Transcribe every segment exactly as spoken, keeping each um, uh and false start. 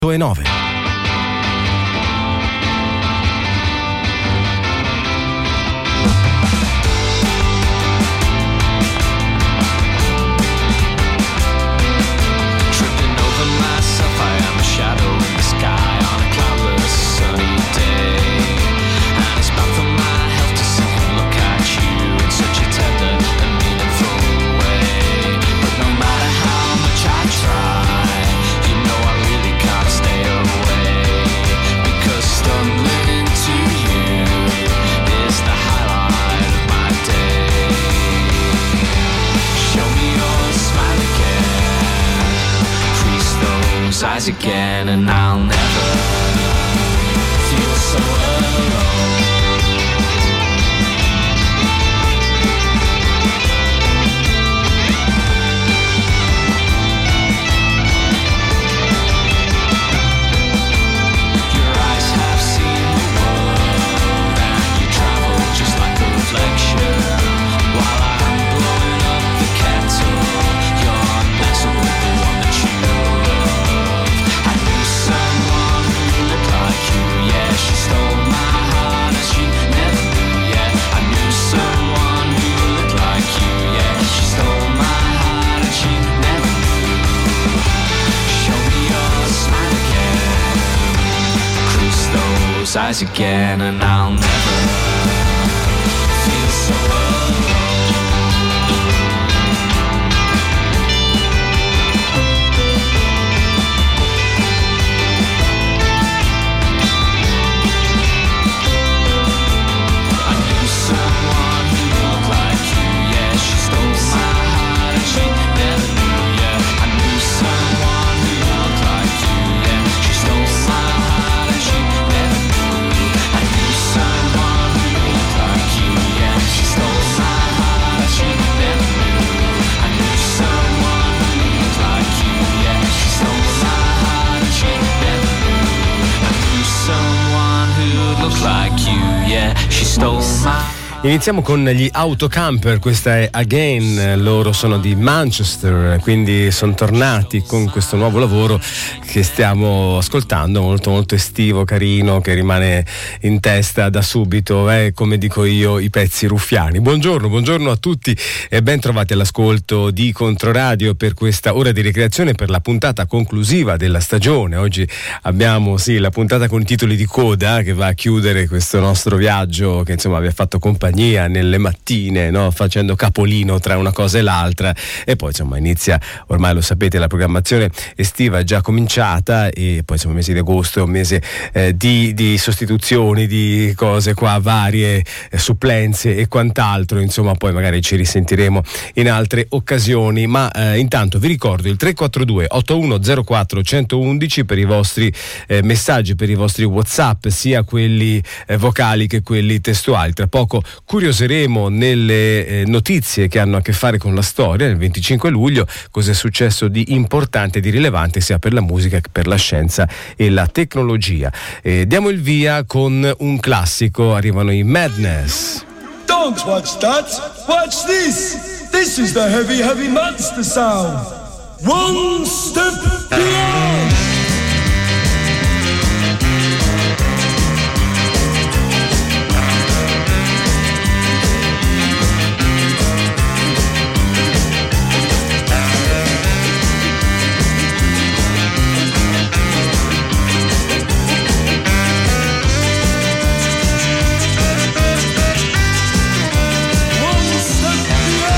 e nove. Eyes again, and I'll never feel so alone. Your eyes have seen the world, and you travel just like a reflection. While I'm blowing up the kettle, you're messing with the one that you someone who looked like you, yeah. She stole my heart and she never knew, yeah. I knew someone who looked like you, yeah. She stole my heart and she never knew. Show me your smile again, cruise those eyes again, and I'll never feel so alone. Iniziamo con gli Autocamper, questa è Again, loro sono di Manchester, quindi sono tornati con questo nuovo lavoro che stiamo ascoltando, molto molto estivo, carino, che rimane in testa da subito, eh, come dico io, i pezzi ruffiani. Buongiorno, buongiorno a tutti e ben trovati all'ascolto di Controradio per questa ora di ricreazione, per la puntata conclusiva della stagione. Oggi abbiamo sì la puntata con i titoli di coda che va a chiudere questo nostro viaggio che insomma vi ha fatto compagnia nelle mattine, no? Facendo capolino tra una cosa e l'altra, e poi insomma inizia, ormai lo sapete, la programmazione estiva è già cominciata e poi insomma il mese di agosto è un mese eh, di, di sostituzioni, di cose qua varie, eh, supplenze e quant'altro, insomma poi magari ci risentiremo in altre occasioni, ma eh, intanto vi ricordo il tre quattro due otto uno zero quattro uno uno uno per i vostri eh, messaggi, per i vostri WhatsApp, sia quelli eh, vocali che quelli testuali. Tra poco curioseremo nelle eh, notizie che hanno a che fare con la storia. Nel venticinque luglio cosa è successo di importante e di rilevante sia per la musica che per la scienza e la tecnologia. Eh, diamo il via con un classico, arrivano i Madness. Don't watch that, watch this. This is the heavy heavy monster sound. One step beyond.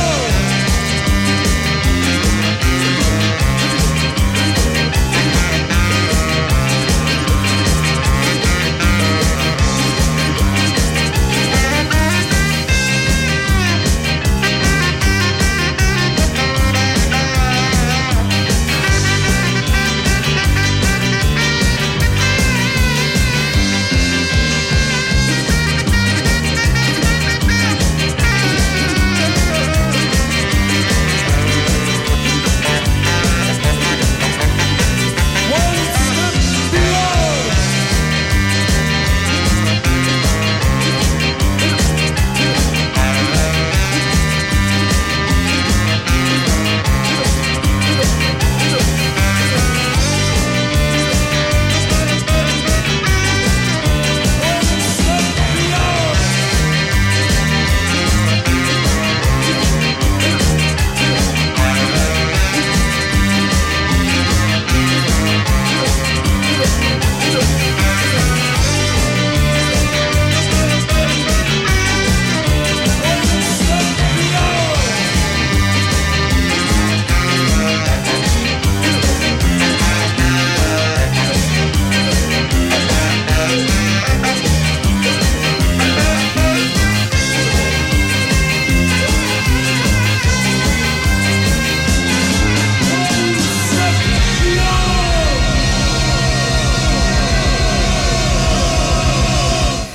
We'll be right back.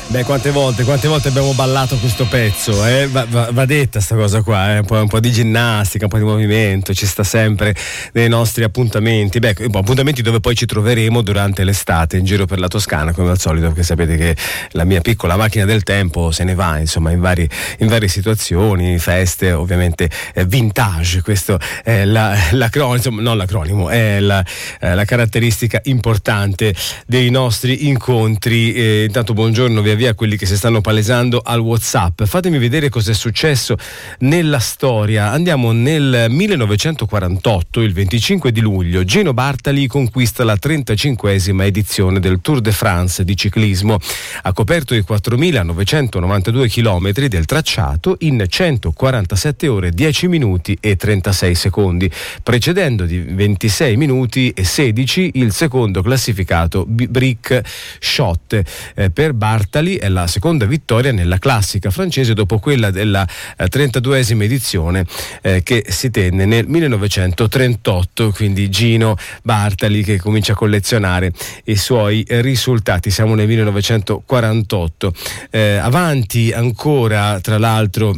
Beh, quante volte, quante volte abbiamo ballato questo pezzo, eh? va, va, va detta sta cosa qua, eh? un, po', un po' di ginnastica, un po' di movimento, ci sta sempre nei nostri appuntamenti, beh, appuntamenti dove poi ci troveremo durante l'estate in giro per la Toscana, come al solito, perché sapete che la mia piccola macchina del tempo se ne va, insomma, in, vari, in varie situazioni, feste, ovviamente eh, vintage, questo è la, l'acronimo, insomma, non l'acronimo, è la, eh, la caratteristica importante dei nostri incontri. Eh, intanto buongiorno via via a quelli che si stanno palesando al WhatsApp. Fatemi vedere cosa è successo nella storia. Andiamo nel millenovecentoquarantotto, il venticinque di luglio, Gino Bartali conquista la trentacinquesima edizione del Tour de France di ciclismo. Ha coperto i quattromilanovecentonovantadue chilometri del tracciato in centoquarantasette ore, dieci minuti e trentasei secondi, precedendo di ventisei minuti e sedici il secondo classificato Brick Shot. Eh, per Bartali è la seconda vittoria nella classica francese dopo quella della eh, trentaduesima edizione eh, che si tenne nel millenovecentotrentotto, quindi Gino Bartali che comincia a collezionare i suoi eh, risultati. Siamo nel millenovecentoquarantotto. Eh, avanti ancora, tra l'altro,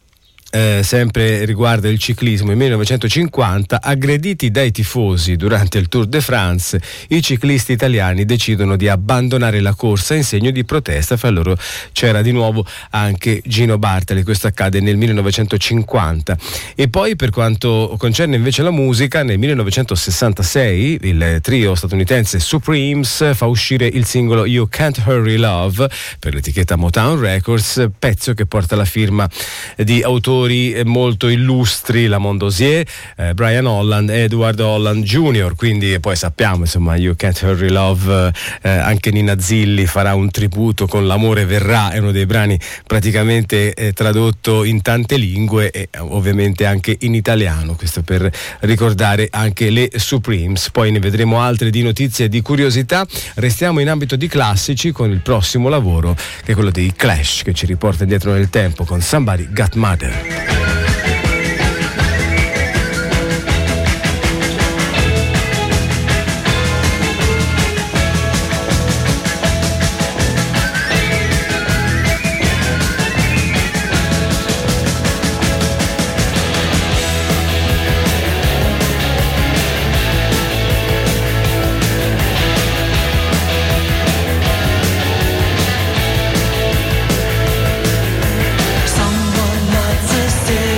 Eh, sempre riguarda il ciclismo, il millenovecentocinquanta, aggrediti dai tifosi durante il Tour de France, i ciclisti italiani decidono di abbandonare la corsa in segno di protesta. Fra loro c'era di nuovo anche Gino Bartali. Questo accade nel millenovecentocinquanta. E poi, per quanto concerne invece la musica, nel millenovecentosessantasei il trio statunitense Supremes fa uscire il singolo You Can't Hurry Love per l'etichetta Motown Records, pezzo che porta la firma di autori molto illustri, la Mondosier, eh, Brian Holland e Edward Holland junior Quindi poi sappiamo, insomma, You Can't Hurry Love, eh, anche Nina Zilli farà un tributo con L'amore verrà, è uno dei brani praticamente eh, tradotto in tante lingue e ovviamente anche in italiano, questo per ricordare anche le Supremes. Poi ne vedremo altre di notizie e di curiosità. Restiamo in ambito di classici con il prossimo lavoro, che è quello dei Clash, che ci riporta indietro nel tempo con Somebody Got Mother. Someone lights a cigarette.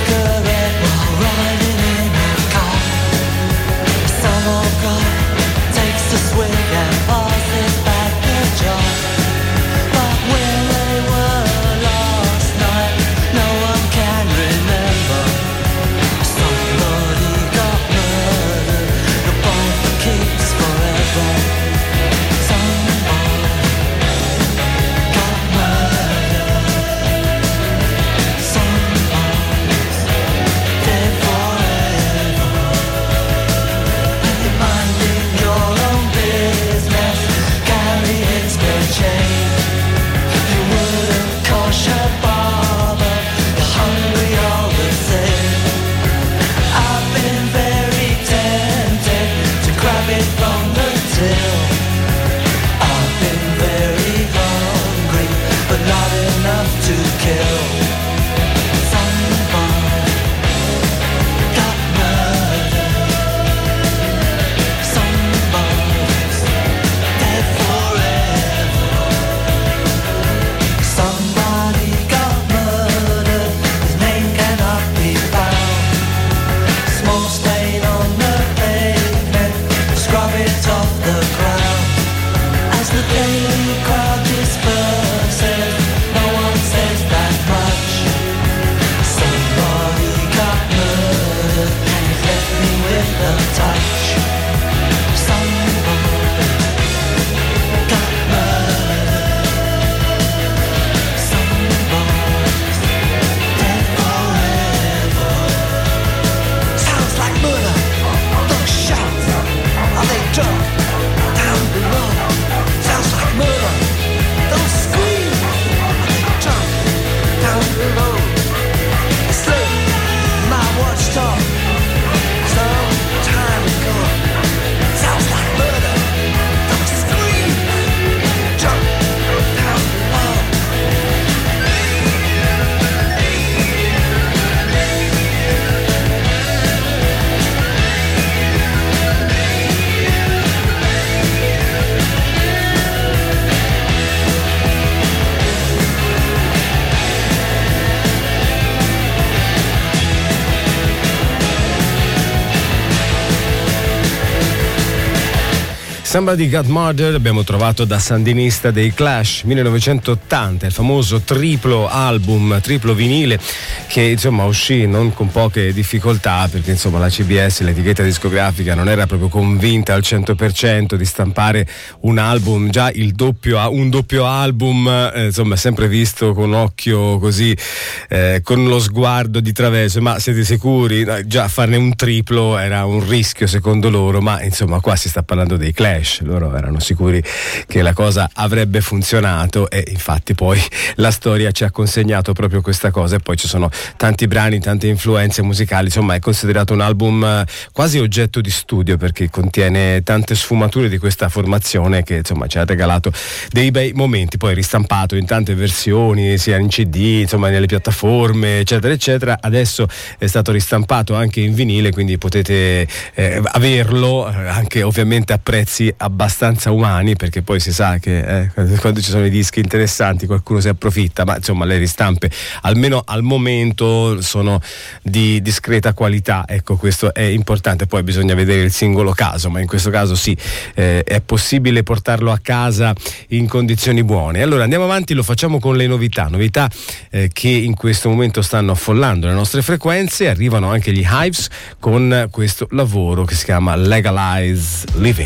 Somebody Got Murdered abbiamo trovato da sandinista dei Clash, millenovecentottanta, il famoso triplo album, triplo vinile che insomma uscì non con poche difficoltà, perché insomma la C B S, l'etichetta discografica, non era proprio convinta al cento per cento di stampare un album, già il doppio, un doppio album eh, insomma sempre visto con occhio così, eh, con lo sguardo di traverso, ma siete sicuri? Già farne un triplo era un rischio secondo loro, ma insomma qua si sta parlando dei Clash. Loro erano sicuri che la cosa avrebbe funzionato e infatti poi la storia ci ha consegnato proprio questa cosa, e poi ci sono tanti brani, tante influenze musicali, insomma è considerato un album quasi oggetto di studio perché contiene tante sfumature di questa formazione che insomma ci ha regalato dei bei momenti, poi ristampato in tante versioni sia in C D, insomma nelle piattaforme eccetera eccetera. Adesso è stato ristampato anche in vinile, quindi potete eh, averlo anche ovviamente a prezzi abbastanza umani, perché poi si sa che eh, quando ci sono i dischi interessanti qualcuno si approfitta, ma insomma le ristampe almeno al momento sono di discreta qualità, ecco, questo è importante. Poi bisogna vedere il singolo caso, ma in questo caso sì, eh, è possibile portarlo a casa in condizioni buone. Allora andiamo avanti, lo facciamo con le novità novità eh, che in questo momento stanno affollando le nostre frequenze. Arrivano anche gli Hives con questo lavoro che si chiama Legalize Living.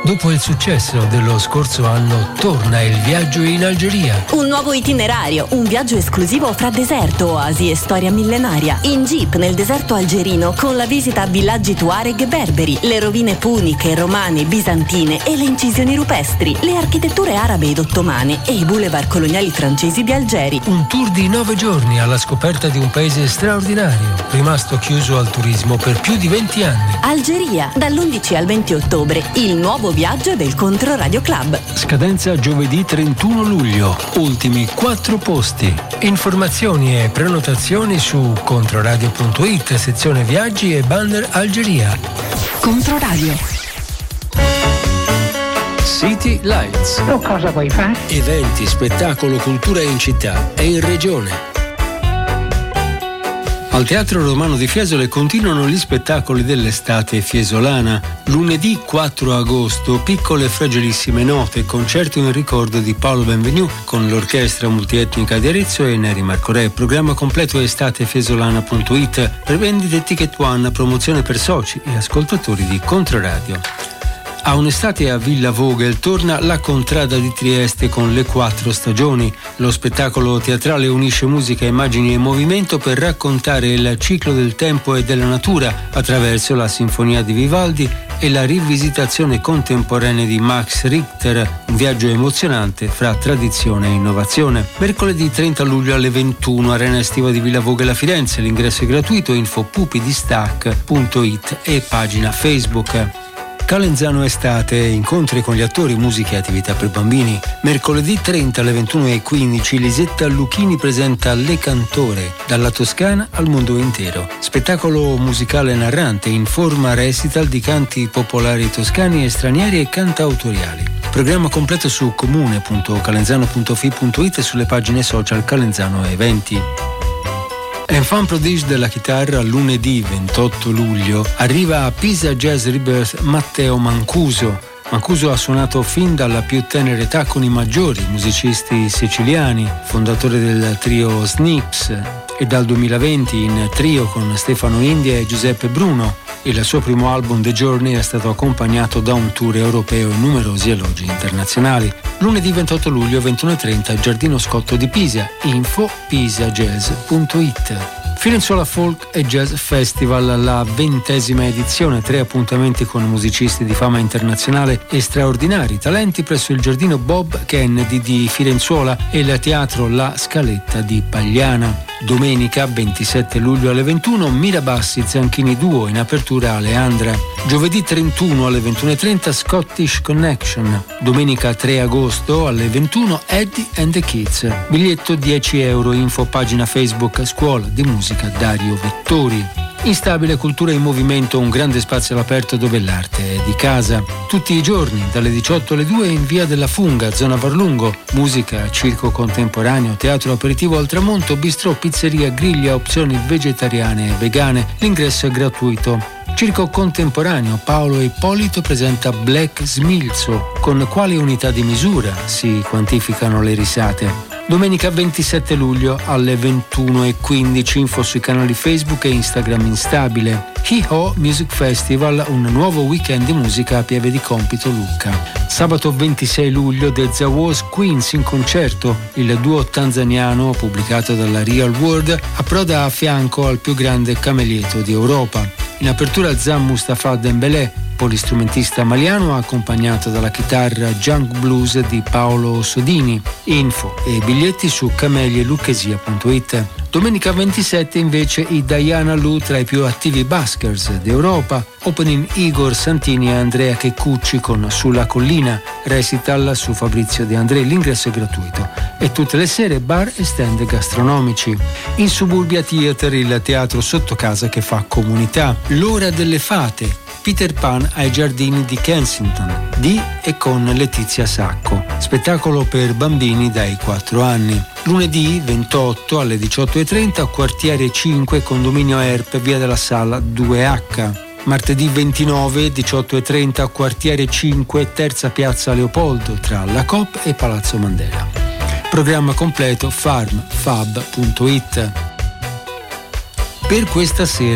Dopo il successo dello scorso anno, torna il viaggio in Algeria. Un nuovo itinerario, un viaggio esclusivo fra deserto, oasi e storia millenaria. In jeep nel deserto algerino con la visita a villaggi tuareg berberi, le rovine puniche, romane, bizantine e le incisioni rupestri, le architetture arabe ed ottomane e i boulevard coloniali francesi di Algeri. Un tour di nove giorni alla scoperta di un paese straordinario, rimasto chiuso al turismo per più di venti anni. Algeria, dall'undici al venti ottobre, il nuovo viaggio del Controradio Club. Scadenza giovedì trentuno luglio, ultimi quattro posti. Informazioni e prenotazioni su controradio punto it, sezione viaggi e banner Algeria. Controradio. City Lights. Oh, cosa vuoi fare? Eventi, spettacolo, cultura in città e in regione. Al Teatro Romano di Fiesole continuano gli spettacoli dell'estate fiesolana. Lunedì quattro agosto, Piccole e fragilissime note, concerto in ricordo di Paolo Benvenu con l'orchestra multietnica di Arezzo e Neri Marco Re. Programma completo estatefiesolana punto it. Prevendite Ticket One, promozione per soci e ascoltatori di Controradio. A un'estate a Villa Vogel torna La Contrada di Trieste con Le Quattro Stagioni. Lo spettacolo teatrale unisce musica, immagini e movimento per raccontare il ciclo del tempo e della natura attraverso la Sinfonia di Vivaldi e la rivisitazione contemporanea di Max Richter, un viaggio emozionante fra tradizione e innovazione. Mercoledì trenta luglio alle ventuno, Arena Estiva di Villa Vogel a Firenze. L'ingresso è gratuito, info pupidistac punto it e pagina Facebook. Calenzano Estate, incontri con gli attori, musica e attività per bambini. Mercoledì trenta alle ventuno e quindici Lisetta Lucchini presenta Le Cantore, dalla Toscana al mondo intero. Spettacolo musicale narrante in forma recital di canti popolari toscani e stranieri e cantautoriali. Programma completo su comune punto calenzano punto fi punto it e sulle pagine social Calenzano Eventi. Enfant prodige della chitarra, lunedì ventotto luglio arriva a Pisa Jazz Rebirth Matteo Mancuso. Mancuso ha suonato fin dalla più tenera età con i maggiori musicisti siciliani, fondatore del trio Snips, e dal duemilaventi in trio con Stefano India e Giuseppe Bruno. Il suo primo album The Journey è stato accompagnato da un tour europeo e numerosi elogi internazionali. Lunedì ventotto luglio ventuno e trenta Giardino Scotto di Pisa, info pisajazz punto it. Firenzuola Folk e Jazz Festival, la ventesima edizione, tre appuntamenti con musicisti di fama internazionale e straordinari talenti presso il Giardino Bob Kennedy di Firenzuola e il Teatro La Scaletta di Pagliana. Domenica ventisette luglio alle ventuno Mirabassi Zanchini Duo, in apertura Aleandra. Giovedì trentuno alle ventuno e trenta Scottish Connection. Domenica tre agosto alle ventuno Eddie and the Kids. Biglietto dieci euro, info pagina Facebook Scuola di Musica Dario Vettori. Instabile Cultura in Movimento, un grande spazio all'aperto dove l'arte è di casa. Tutti i giorni, dalle diciotto alle due in via della Funga, zona Varlungo. Musica, circo contemporaneo, teatro aperitivo al tramonto, bistrò, pizzeria, griglia, opzioni vegetariane e vegane. L'ingresso è gratuito. Circo contemporaneo, Paolo Ippolito presenta Black Smilzo. Con quali unità di misura si quantificano le risate? Domenica ventisette luglio alle ventuno e quindici, info sui canali Facebook e Instagram Instabile. Hee Ho Music Festival, un nuovo weekend di musica a Pieve di Compito Lucca. Sabato ventisei luglio The Zawaz Queens in concerto. Il duo tanzaniano, pubblicato dalla Real World, approda a fianco al più grande camelieto di Europa. In apertura Zan Mustafa Dembélé, polistrumentista maliano accompagnato dalla chitarra Junk Blues di Paolo Sodini. Info e biglietti su camelielucchesia punto it. Domenica ventisette invece i Diana Lu tra i più attivi buskers d'Europa. Opening Igor Santini e Andrea Checcucci con Sulla Collina. Recital su Fabrizio De André, l'ingresso è gratuito. E tutte le sere bar e stand gastronomici. In Suburbia Theater, il teatro sotto casa che fa comunità. L'ora delle fate. Peter Pan ai giardini di Kensington, di e con Letizia Sacco. Spettacolo per bambini dai quattro anni. Lunedì ventotto alle diciotto e trenta, quartiere cinque, condominio Erp, via della Sala due acca. Martedì ventinove, diciotto e trenta, quartiere cinque, terza piazza Leopoldo, tra la Coop e Palazzo Mandela. Programma completo farmfab punto it. Per questa sera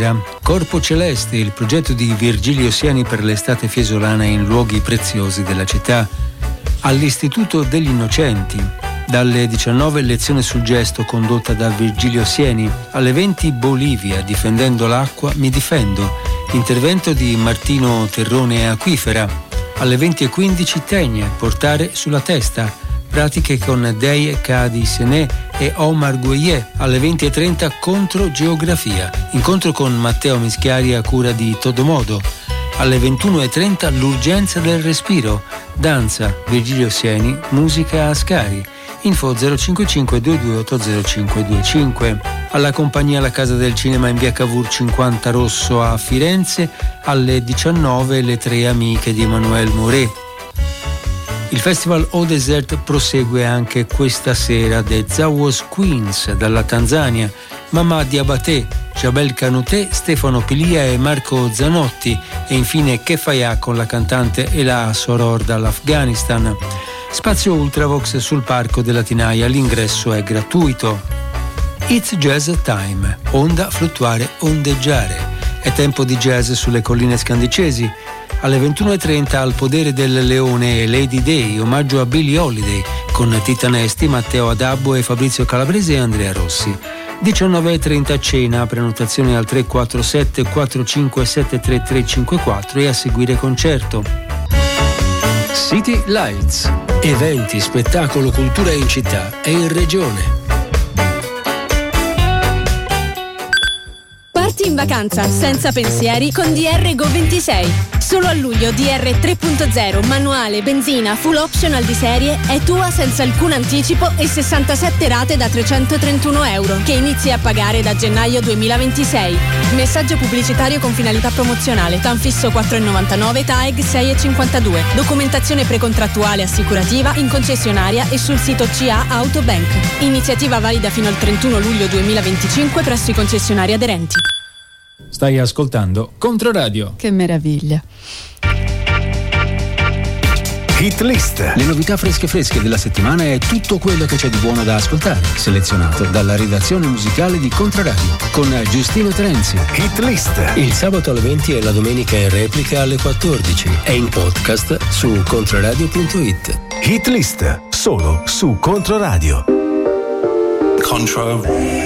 Corpo Celeste, il progetto di Virgilio Sieni per l'estate fiesolana in luoghi preziosi della città. All'Istituto degli Innocenti, dalle diciannove lezione sul gesto condotta da Virgilio Sieni, alle venti Bolivia, difendendo l'acqua mi difendo, intervento di Martino Terrone Acquifera, alle venti e quindici Tegna, portare sulla testa, pratiche con Dei Cadi Sené e Omar Gueye, alle venti e trenta Controgeografia, incontro con Matteo Mischiari a cura di Todomodo, alle ventuno e trenta L'urgenza del respiro, danza, Virgilio Sieni, musica Ascari, info zero cinque cinque due due otto zero cinque due cinque. Alla compagnia La Casa del Cinema in via Cavour cinquanta Rosso a Firenze, alle diciannove Le Tre Amiche di Emmanuel Mouret. Il festival Au Desert prosegue anche questa sera. The Zawas Queens dalla Tanzania, Mamà Diabaté, Jabel Canouté, Stefano Pilia e Marco Zanotti, e infine Kefaya con la cantante Ela Soror dall'Afghanistan. Spazio Ultravox sul Parco della Tinaia, l'ingresso è gratuito. It's Jazz Time, onda, fluttuare, ondeggiare. È tempo di jazz sulle colline scandicesi. Alle ventuno e trenta Al Podere del Leone e Lady Day, omaggio a Billie Holiday, con Tita Nesti, Matteo Adabbo e Fabrizio Calabrese e Andrea Rossi. diciannove e trenta Cena, prenotazione al tre quattro sette quattro cinque sette tre tre cinque quattro e a seguire concerto. City Lights, eventi, spettacolo, cultura in città e in regione. Parti in vacanza senza pensieri con D R Go ventisei. Solo a luglio D R tre punto zero, manuale, benzina, full optional di serie è tua senza alcun anticipo e sessantasette rate da trecentotrentuno euro che inizi a pagare da gennaio duemilaventisei. Messaggio pubblicitario con finalità promozionale. TAN fisso quattro virgola novantanove, TAEG sei virgola cinquantadue. Documentazione precontrattuale assicurativa in concessionaria e sul sito C A Autobank. Iniziativa valida fino al trentuno luglio duemilaventicinque presso i concessionari aderenti. Stai ascoltando Controradio. Che meraviglia. Hit List. Le novità fresche fresche della settimana e tutto quello che c'è di buono da ascoltare, selezionato dalla redazione musicale di Controradio con Giustino Terenzi. Hit List. Il sabato alle venti e la domenica in replica alle quattordici e in podcast su controradio punto it. Hit List, solo su Controradio. Control.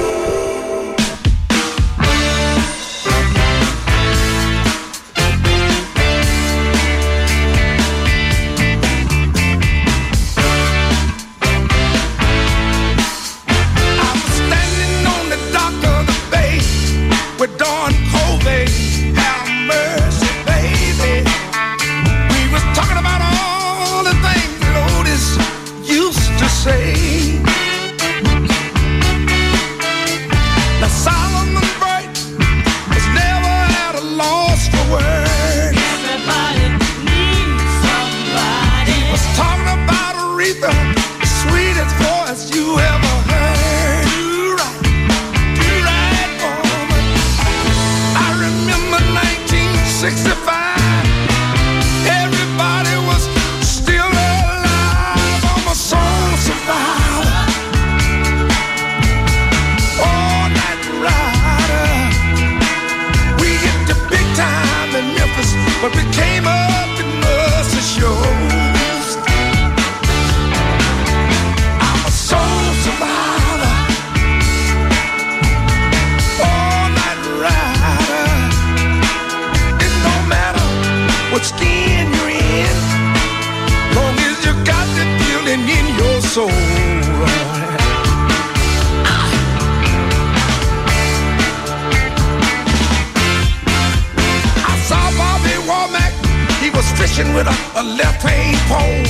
With a, a left-hand pole,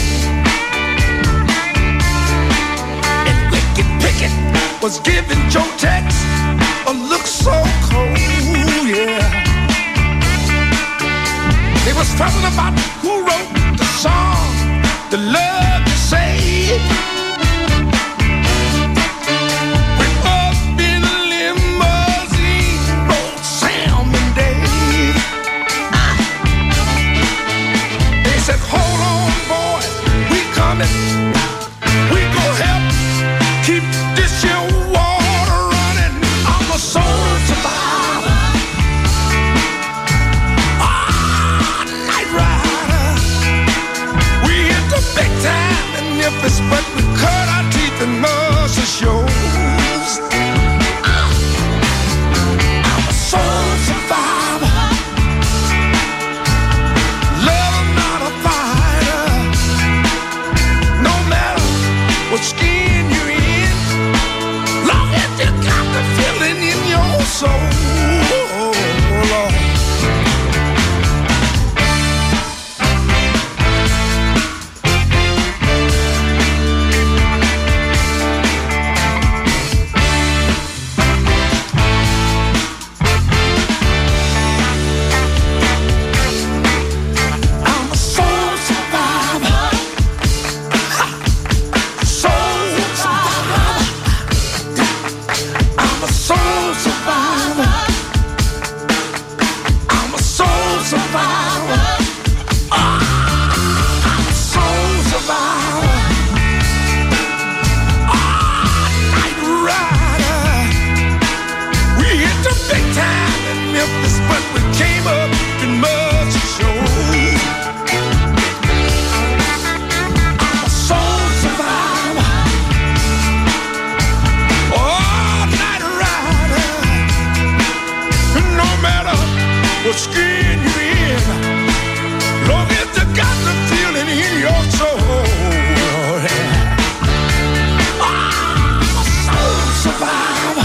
and Wicked Pickett was giving Joe Tex a look so cold, yeah. They was talking about who wrote the song, the love to say. We're up in a limousine, rolled Sam and Dave. They said, hold on, boys, we coming. We go help keep this here water running. I'm a soul survivor. came up in much show. I'm a soul survivor, all night rider. No matter what skin you're in, long as you got the feeling in your soul. Yeah. I'm a soul survivor.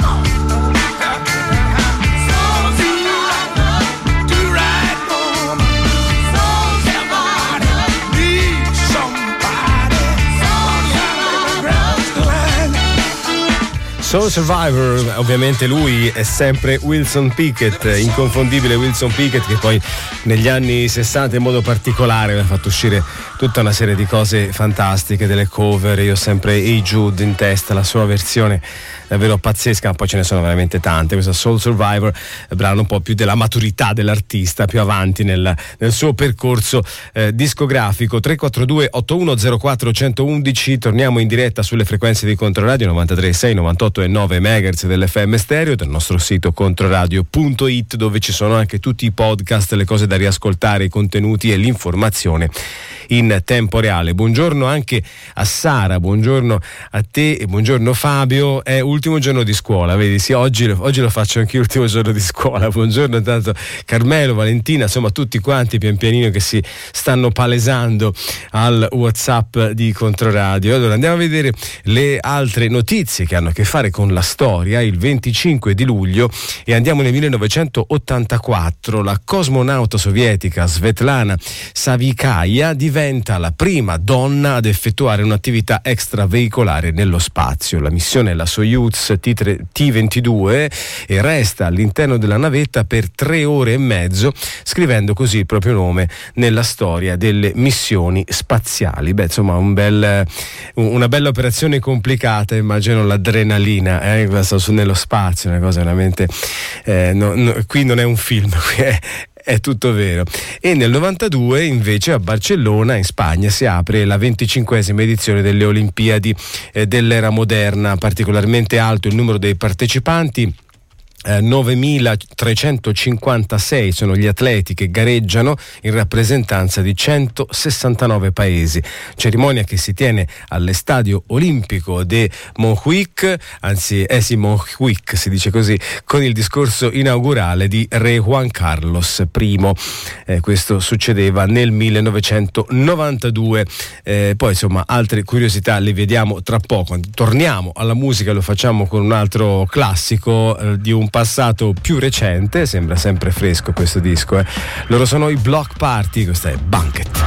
Soul Survivor, ovviamente lui è sempre Wilson Pickett, inconfondibile Wilson Pickett, che poi negli anni sessanta in modo particolare aveva fatto uscire tutta una serie di cose fantastiche, delle cover. Io ho sempre Hey Jude in testa, la sua versione davvero pazzesca, ma poi ce ne sono veramente tante. Questa Soul Survivor, brano un po' più della maturità dell'artista, più avanti nel, nel suo percorso eh, discografico. Tre quattro due otto uno zero quattro uno uno uno, torniamo in diretta sulle frequenze di Controradio novantatré virgola sei, novantotto e nove megahertz dell'F M stereo, del nostro sito controradio punto it, dove ci sono anche tutti i podcast, le cose da riascoltare, i contenuti e l'informazione in tempo reale. Buongiorno anche a Sara, buongiorno a te e buongiorno Fabio. È ultimo giorno di scuola, vedi? Sì, oggi, oggi lo faccio anche ultimo giorno di scuola. Buongiorno tanto Carmelo, Valentina, insomma tutti quanti pian pianino che si stanno palesando al WhatsApp di Controradio. Allora andiamo a vedere le altre notizie che hanno a che fare con la storia. Il venticinque di luglio e andiamo nel millenovecentottantaquattro, la cosmonauta sovietica Svetlana Savikaia diventa la prima donna ad effettuare un'attività extraveicolare nello spazio. La missione è la Soyuz T ventidue e resta all'interno della navetta per tre ore e mezzo, scrivendo così il proprio nome nella storia delle missioni spaziali. Beh, insomma, un bel, una bella operazione complicata, immagino l'adrenalina eh, nello spazio, una cosa veramente eh, no, no, qui non è un film, qui è È tutto vero. E nel novantadue invece a Barcellona in Spagna si apre la venticinquesima edizione delle Olimpiadi eh, dell'era moderna. Particolarmente alto il numero dei partecipanti. Eh, novemilatrecentocinquantasei sono gli atleti che gareggiano in rappresentanza di centosessantanove paesi. Cerimonia che si tiene all'Estadio Olimpico de Montjuic, anzi eh sì, Montjuic si dice così, con il discorso inaugurale di Re Juan Carlos I. Eh, questo succedeva nel millenovecentonovantadue. Eh, poi insomma altre curiosità le vediamo tra poco. Torniamo alla musica, lo facciamo con un altro classico eh, di un passato più recente, sembra sempre fresco questo disco. Eh. Loro sono i Block Party, questa è Banquet.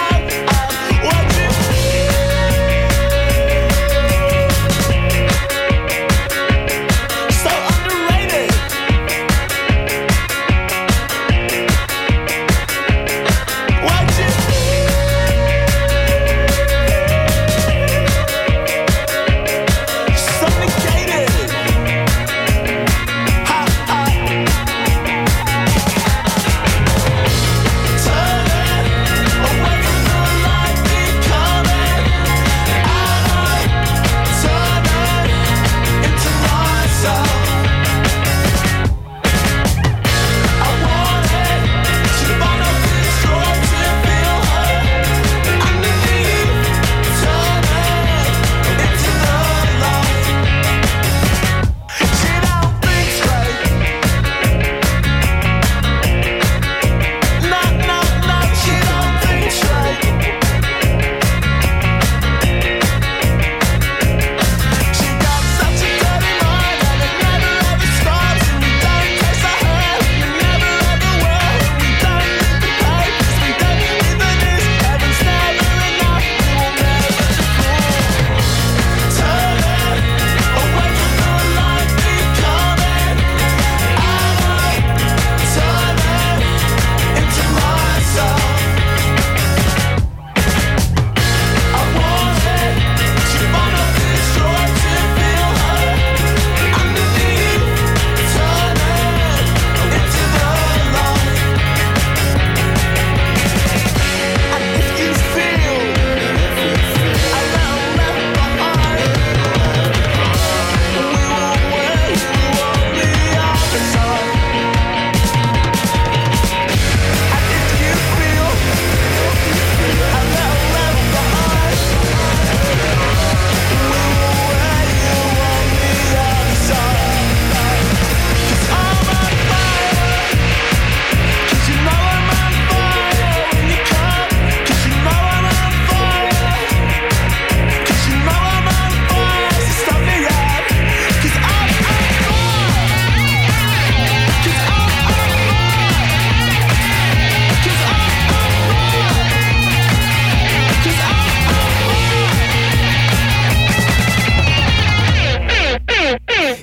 Watching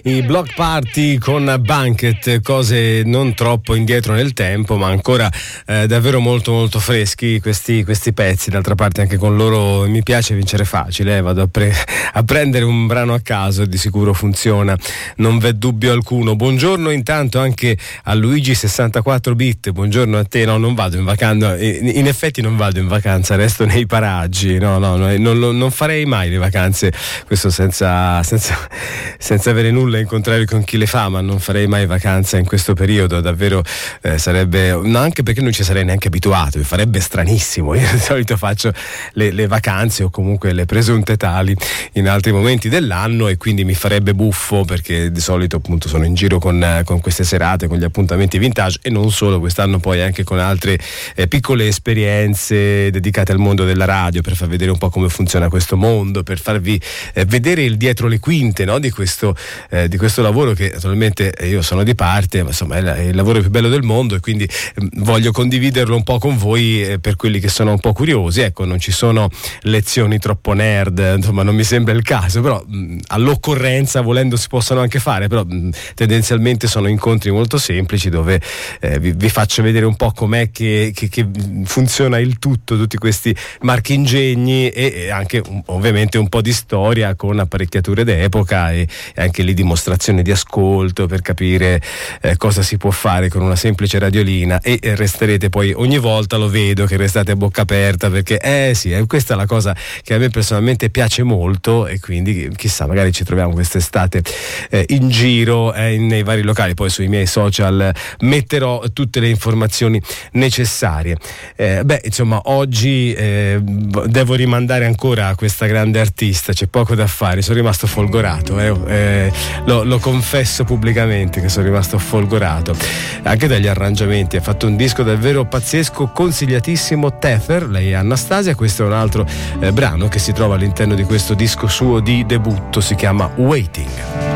i Block Party con Banquet, cose non troppo indietro nel tempo, ma ancora eh, davvero molto molto freschi questi, questi pezzi. D'altra parte anche con loro Mi piace vincere facile, eh, vado a, pre- a prendere un brano a caso e di sicuro funziona, non v'è dubbio alcuno. Buongiorno intanto anche a Luigi sessantaquattro bit, buongiorno a te. No, non vado in vacanza, in effetti non vado in vacanza, resto nei paraggi, no, no, no non, non farei mai le vacanze, questo senza, senza, senza avere nulla in contrario con chi le fa, ma non farei mai vacanza in questo periodo, davvero eh, sarebbe, no, anche perché non ci sarei neanche abituato, mi farebbe stranissimo. Io di solito faccio le, le vacanze o comunque le presunte tali in altri momenti dell'anno e quindi mi farebbe buffo, perché di solito appunto sono in giro con, con queste serate, con gli appuntamenti vintage e non solo, quest'anno poi anche con altre eh, piccole esperienze dedicate al mondo della radio, per far vedere un po' come funziona questo mondo, per farvi eh, vedere il dietro le quinte, no, di questo eh, di questo lavoro che naturalmente io sono di parte, ma insomma è, la, è il lavoro più bello del mondo e quindi eh, voglio condividerlo un po' con voi eh, per quelli che sono un po' curiosi. Ecco, non ci sono lezioni troppo nerd, insomma non mi sembra il caso, però mh, all'occorrenza volendo si possono anche fare, però mh, tendenzialmente sono incontri molto semplici dove eh, vi, vi faccio vedere un po' com'è che, che, che funziona il tutto, tutti questi marchingegni e, e anche un, ovviamente un po' di storia con apparecchiature d'epoca e, e anche lì dimostrazione di ascolto per capire eh, cosa si può fare con una semplice radiolina e, e resterete poi ogni volta, lo vedo che restate a bocca aperta, perché eh sì, eh, questa è la cosa che a me personalmente piace molto e quindi chissà, magari ci troviamo quest'estate eh, in giro eh, nei vari locali. Poi sui miei social metterò tutte le informazioni necessarie. Eh, beh, insomma, oggi eh, devo rimandare ancora a questa grande artista, c'è poco da fare, sono rimasto folgorato, eh, eh, lo, lo confesso pubblicamente che sono rimasto folgorato anche dagli arrangiamenti. Ha fatto un disco davvero pazzesco, consigliatissimo, Tether, lei è Anastasia, questo è un altro eh, brano che si trova all'interno di questo disco suo di debutto, si chiama Waiting.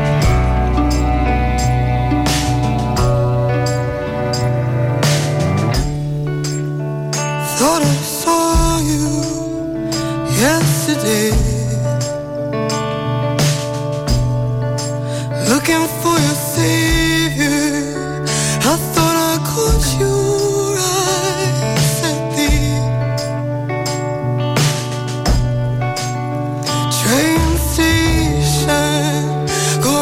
Thought I saw you yesterday, looking for your savior. I thought I caught your eyes at the train station. Go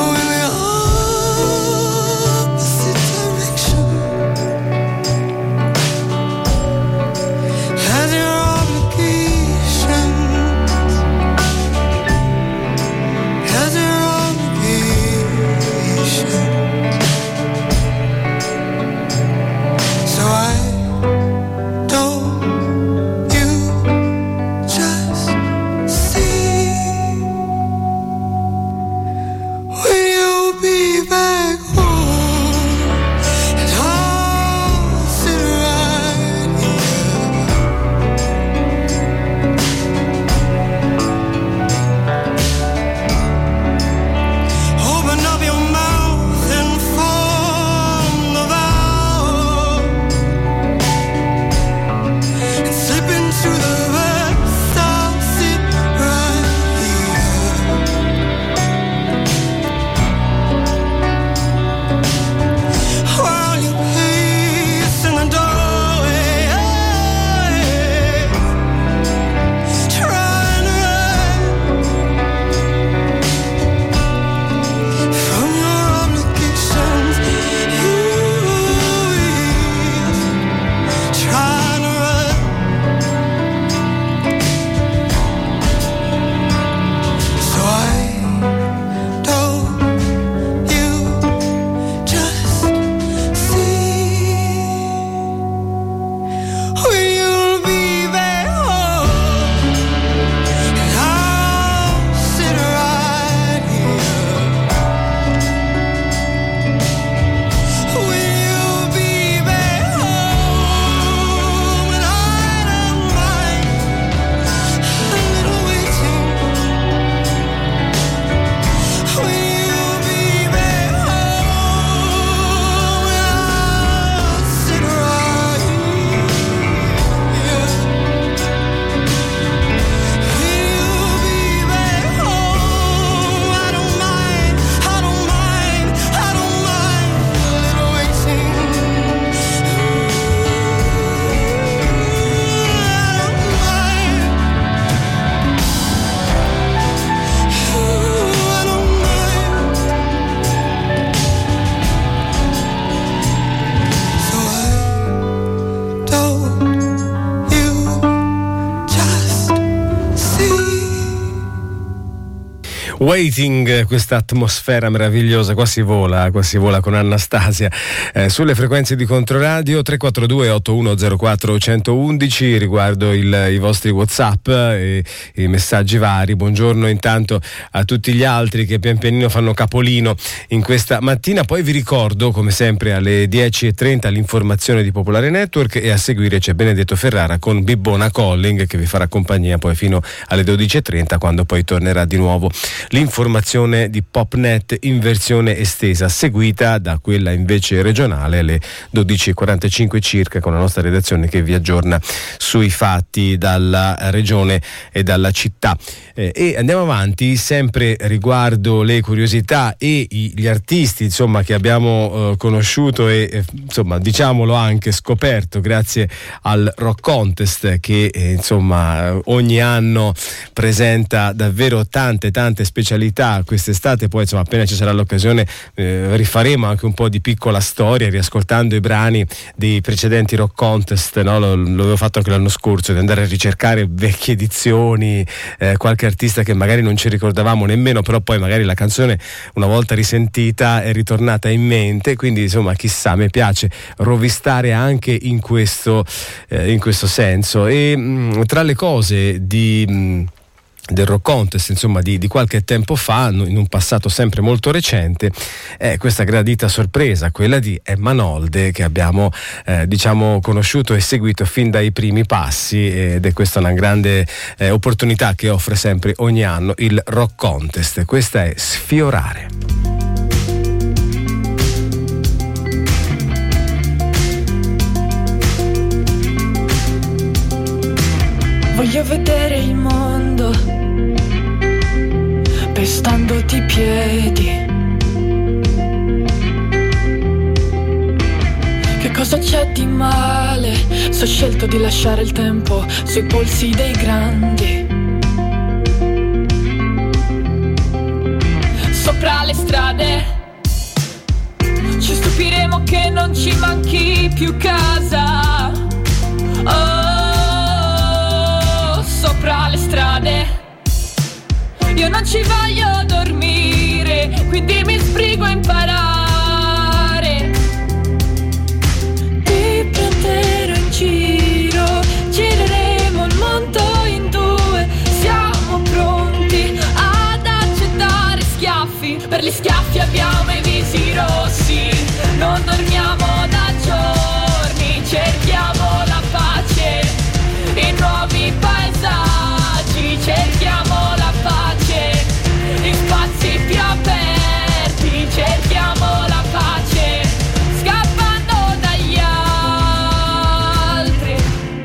Waiting, questa atmosfera meravigliosa, qua si vola, qua si vola con Anastasia eh, sulle frequenze di Controradio. Tre quattro due otto uno zero quattro uno uno uno riguardo il, i vostri WhatsApp e i messaggi vari. Buongiorno intanto a tutti gli altri che pian pianino fanno capolino in questa mattina. Poi vi ricordo come sempre alle dieci e trenta l'informazione di Popolare Network e a seguire c'è Benedetto Ferrara con Bibbona Calling che vi farà compagnia poi fino alle dodici e trenta, quando poi tornerà di nuovo l'informazione di Popnet in versione estesa, seguita da quella invece regionale alle dodici e quarantacinque circa, con la nostra redazione che vi aggiorna sui fatti dalla regione e dalla città. Eh, e andiamo avanti sempre riguardo le curiosità e i, gli artisti insomma che abbiamo eh, conosciuto e eh, insomma diciamolo anche scoperto grazie al Rock Contest che eh, insomma ogni anno presenta davvero tante tante specialità. Quest'estate poi insomma appena ci sarà l'occasione eh, rifaremo anche un po' di piccola storia riascoltando i brani dei precedenti Rock Contest, no? Lo, l'avevo fatto anche l'anno scorso, di andare a ricercare vecchie edizioni, eh, qualche artista che magari non ci ricordavamo nemmeno, però poi magari la canzone una volta risentita è ritornata in mente, quindi insomma chissà, mi piace rovistare anche in questo, eh, in questo senso. E mh, tra le cose di mh, del Rock Contest insomma di, di qualche tempo fa, in un passato sempre molto recente, è questa gradita sorpresa, quella di Emma Nolde, che abbiamo eh, diciamo conosciuto e seguito fin dai primi passi, ed è questa una grande eh, opportunità che offre sempre ogni anno il Rock Contest. Questa è Sfiorare. Voglio vedere il mondo pestandoti i piedi. Che cosa c'è di male se ho scelto di lasciare il tempo sui polsi dei grandi? Sopra le strade ci stupiremo che non ci manchi più casa. Oh, sopra le strade io non ci voglio dormire, quindi mi sbrigo a imparare. Ti prenderò in giro, gireremo il mondo in due. Siamo pronti ad accettare schiaffi, per gli schiaffi abbiamo i visi rossi. Non dormiamo da giorni, cerchiamo la pace in nuovi paesaggi, cerchiamo la pace in spazi più aperti, cerchiamo la pace scappando dagli altri.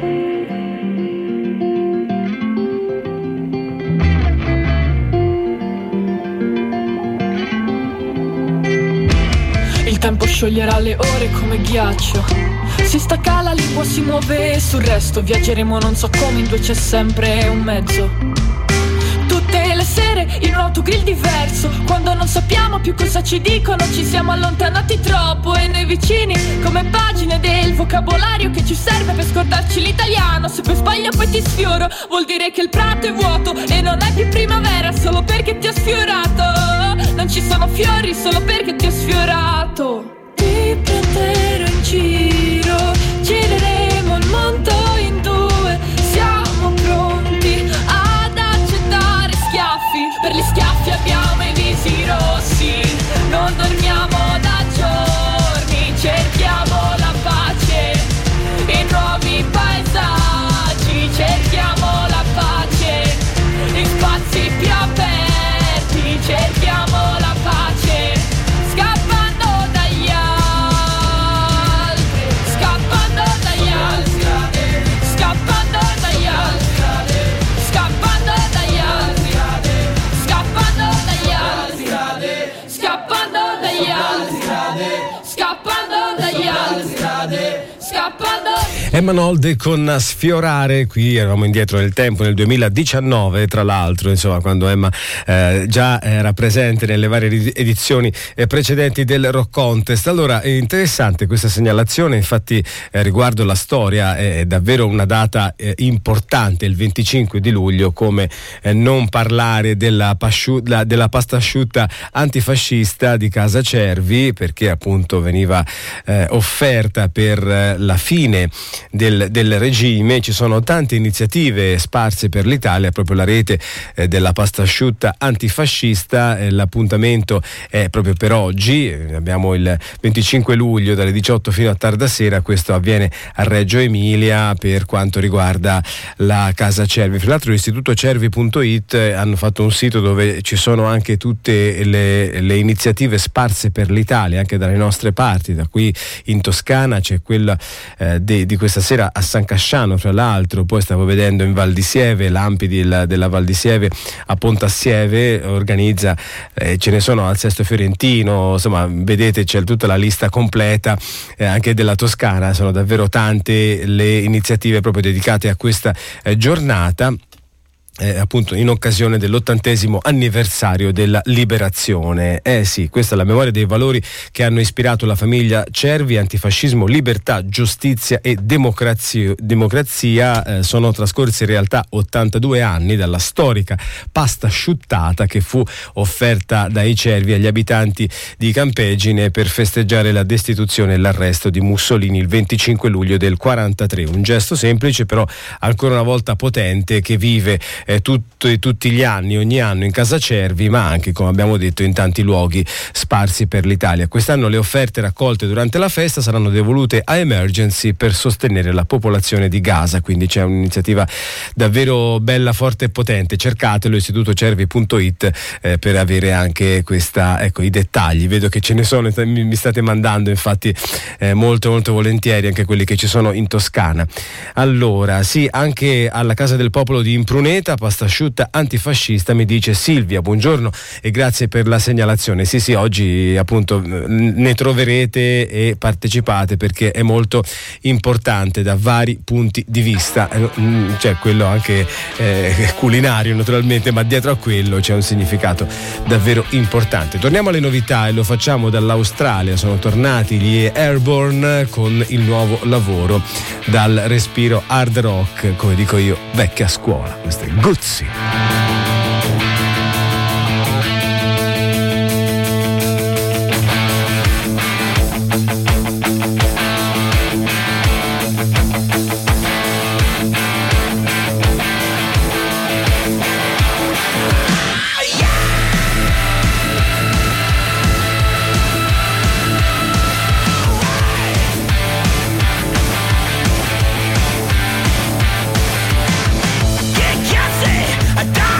Il tempo scioglierà le ore come ghiaccio, si stacca la lingua, si muove sul resto. Viaggeremo non so come, in due c'è sempre un mezzo. Tutte le sere in un autogrill diverso, quando non sappiamo più cosa ci dicono, ci siamo allontanati troppo e noi vicini come pagine del vocabolario che ci serve per scordarci l'italiano. Se poi sbaglio poi ti sfioro, vuol dire che il prato è vuoto e non è più primavera solo perché ti ho sfiorato. Non ci sono fiori solo perché ti ho sfiorato. Ti prenderò in giro, gireremo il mondo in due. Siamo pronti ad accettare schiaffi, per gli schiaffi abbiamo i visi rossi. Non dormiamo da giorni, cerchiamo la pace in nuovi paesaggi, cerchiamo la pace in spazi più aperti, cerchiamo la pace scappando dagli altri, scappando dagli altri, scappando dagli altri, scappando dagli altri, scappando dagli altri, scappando dagli altri, scappando dagli altri, scappando. Emma Nolde con Sfiorare. Qui eravamo indietro nel tempo, nel duemiladiciannove, tra l'altro, insomma, quando Emma eh, già era presente nelle varie edizioni eh, precedenti del Rock Contest. Allora, è interessante questa segnalazione, infatti eh, riguardo la storia è davvero una data eh, importante, il venticinque di luglio, come eh, non parlare della, pasciu- la, della pasta asciutta antifascista di Casa Cervi, perché appunto veniva eh, offerta per eh, la fine Del, del regime. Ci sono tante iniziative sparse per l'Italia, proprio la rete eh, della pasta asciutta antifascista. Eh, l'appuntamento è proprio per oggi, eh, abbiamo il venticinque luglio dalle diciotto fino a tarda sera. Questo avviene a Reggio Emilia per quanto riguarda la Casa Cervi. Fra l'altro l'istituto cervi punto it eh, hanno fatto un sito dove ci sono anche tutte le, le iniziative sparse per l'Italia, anche dalle nostre parti. Da qui in Toscana c'è quella eh, di, di questa sera a San Casciano, fra l'altro. Poi stavo vedendo in Val di Sieve, l'Ampi della, della Val di Sieve a Pontassieve organizza, eh, ce ne sono al Sesto Fiorentino, insomma vedete c'è tutta la lista completa eh, anche della Toscana. Sono davvero tante le iniziative proprio dedicate a questa eh, giornata. Eh, appunto in occasione dell'ottantesimo anniversario della liberazione. Eh sì, questa è la memoria dei valori che hanno ispirato la famiglia Cervi: antifascismo, libertà, giustizia e democrazia. democrazia eh, sono trascorsi in realtà ottantadue anni dalla storica pasta asciuttata che fu offerta dai Cervi agli abitanti di Campegine per festeggiare la destituzione e l'arresto di Mussolini il venticinque luglio del quarantatré. Un gesto semplice però ancora una volta potente, che vive Eh, tutti, tutti gli anni, ogni anno in Casa Cervi, ma anche, come abbiamo detto, in tanti luoghi sparsi per l'Italia. Quest'anno le offerte raccolte durante la festa saranno devolute a Emergency per sostenere la popolazione di Gaza, quindi c'è un'iniziativa davvero bella, forte e potente. Cercatelo, istituto cervi punto it, eh, per avere anche questa, ecco, i dettagli. Vedo che ce ne sono, mi, mi state mandando infatti eh, molto molto volentieri anche quelli che ci sono in Toscana. Allora sì, anche alla Casa del Popolo di Impruneta pasta asciutta antifascista, mi dice Silvia. Buongiorno e grazie per la segnalazione. Sì sì, oggi appunto ne troverete e partecipate, perché è molto importante da vari punti di vista. C'è quello anche eh, culinario naturalmente, ma dietro a quello c'è un significato davvero importante. Torniamo alle novità e lo facciamo dall'Australia. Sono tornati gli Airborne con il nuovo lavoro dal respiro hard rock, come dico io, vecchia scuola. Questo è Guzzi. Get Cassie, I die.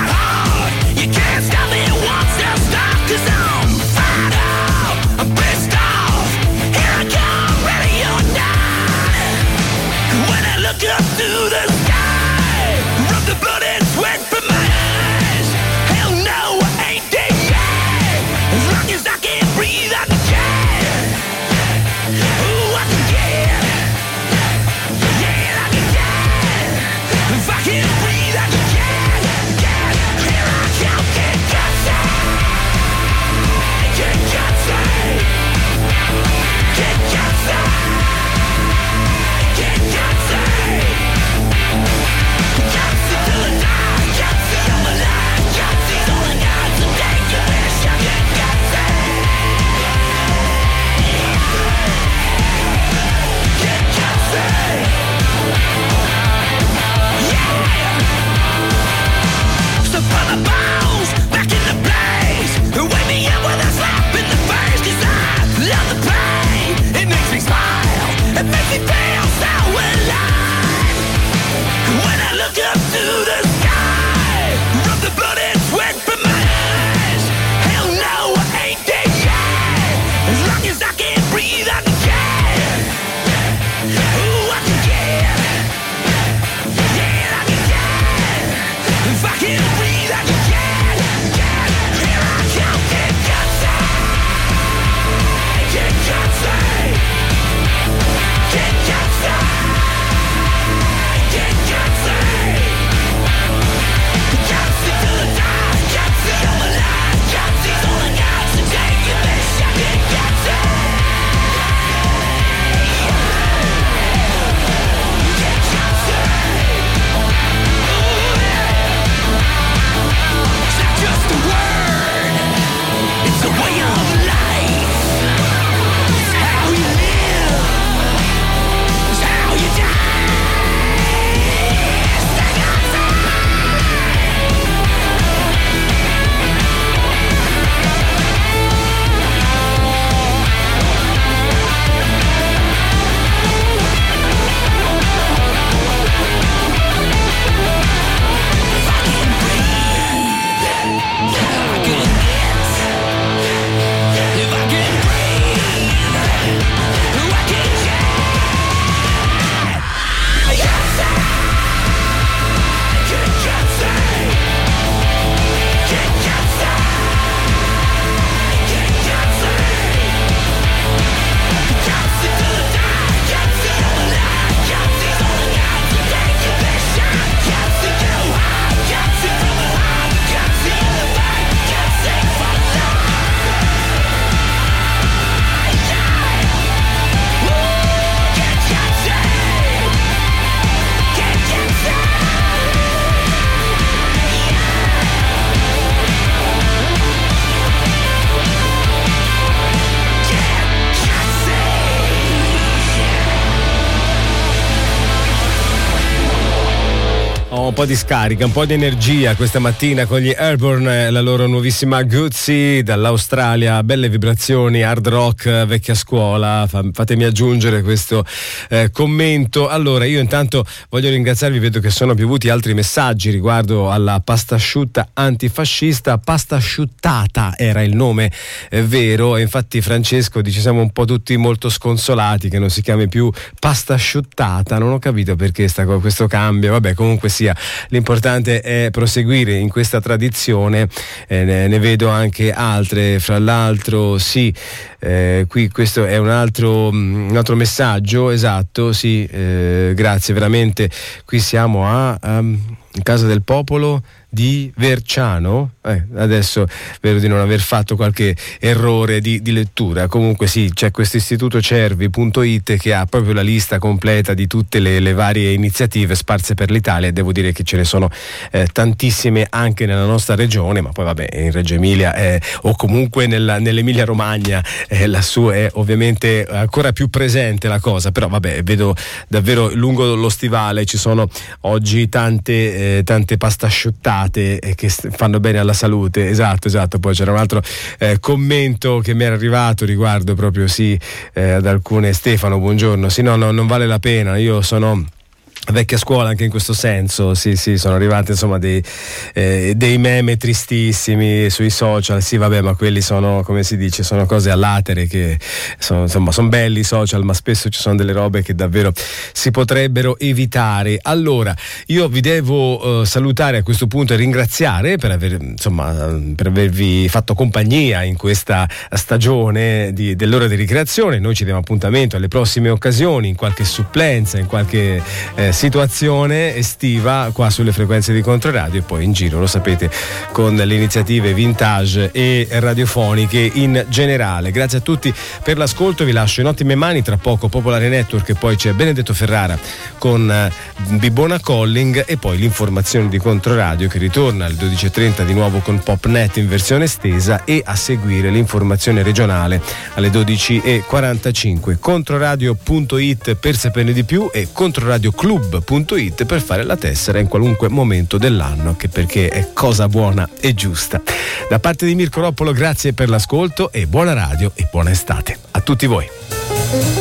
po' di scarica, un po' di energia questa mattina con gli Airborne, la loro nuovissima Goodsy dall'Australia, belle vibrazioni, hard rock, vecchia scuola. Fatemi aggiungere questo eh, commento. Allora, io intanto voglio ringraziarvi, vedo che sono piovuti altri messaggi riguardo alla pasta asciutta antifascista. Pasta asciuttata era il nome eh, vero, e infatti Francesco dice siamo un po' tutti molto sconsolati che non si chiami più pasta asciuttata. Non ho capito perché sta, questo cambio, vabbè, comunque sia, l'importante è proseguire in questa tradizione. eh, ne, ne vedo anche altre, fra l'altro sì, eh, qui questo è un altro, un altro messaggio, esatto, sì, eh, grazie veramente. Qui siamo a um, in Casa del Popolo di Verciano, eh, adesso spero di non aver fatto qualche errore di, di lettura. Comunque sì, c'è questo istituto cervi punto it che ha proprio la lista completa di tutte le, le varie iniziative sparse per l'Italia, e devo dire che ce ne sono eh, tantissime anche nella nostra regione, ma poi vabbè, in Reggio Emilia eh, o comunque nella, nell'Emilia Romagna eh, lassù è ovviamente ancora più presente la cosa, però vabbè, vedo davvero lungo lo stivale ci sono oggi tante, eh, tante pasta asciuttate che fanno bene alla salute. Esatto, esatto. Poi c'era un altro eh, commento che mi era arrivato riguardo proprio sì eh, ad alcune. Stefano, buongiorno. Sì, no, no, non vale la pena. Io sono vecchia scuola anche in questo senso, sì sì, sono arrivati insomma dei, eh, dei meme tristissimi sui social, sì vabbè, ma quelli sono, come si dice, sono cose all'atere, che sono, insomma sono belli i social, ma spesso ci sono delle robe che davvero si potrebbero evitare. Allora, io vi devo eh, salutare a questo punto e ringraziare per aver, insomma, per avervi fatto compagnia in questa stagione di, dell'ora di ricreazione. Noi ci diamo appuntamento alle prossime occasioni, in qualche supplenza, in qualche eh, situazione estiva qua sulle frequenze di Controradio, e poi in giro, lo sapete, con le iniziative vintage e radiofoniche in generale. Grazie a tutti per l'ascolto, vi lascio in ottime mani. Tra poco Popolare Network, e poi c'è Benedetto Ferrara con uh, Bibona Calling, e poi l'informazione di Controradio che ritorna alle dodici e trenta di nuovo con Popnet in versione estesa, e a seguire l'informazione regionale alle dodici e quarantacinque. Controradio punto it per saperne di più, e Controradio Club punto it per fare la tessera in qualunque momento dell'anno, anche perché è cosa buona e giusta. Da parte di Mirko Roppolo, grazie per l'ascolto e buona radio e buona estate a tutti voi.